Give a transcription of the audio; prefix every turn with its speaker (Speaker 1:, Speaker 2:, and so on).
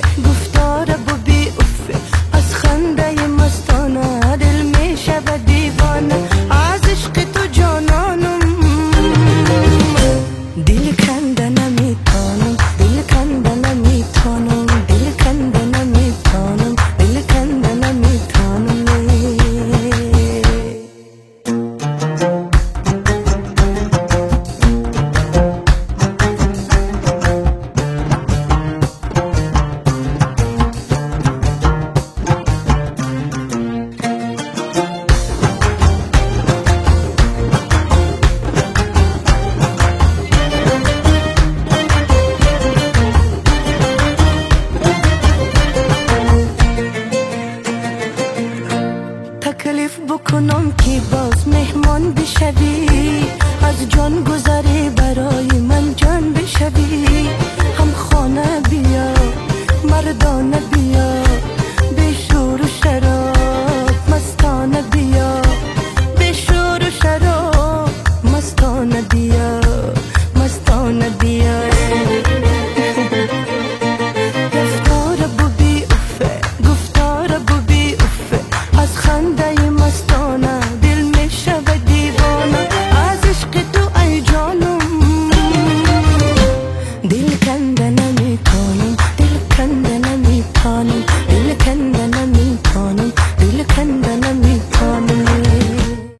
Speaker 1: گفتار و بی افه، از خنده مستانه دل می شود دیوانه، از عشق تو جانانم دل کنده نمیتانم، دل کنده نمیتانم، دل کنده نمیتانم، دل کنده نمیتانم. تکلیف بکنم که باز مهمان بشوی، از جان گذری برای من جان بشوی، هم خانه بیا مردانه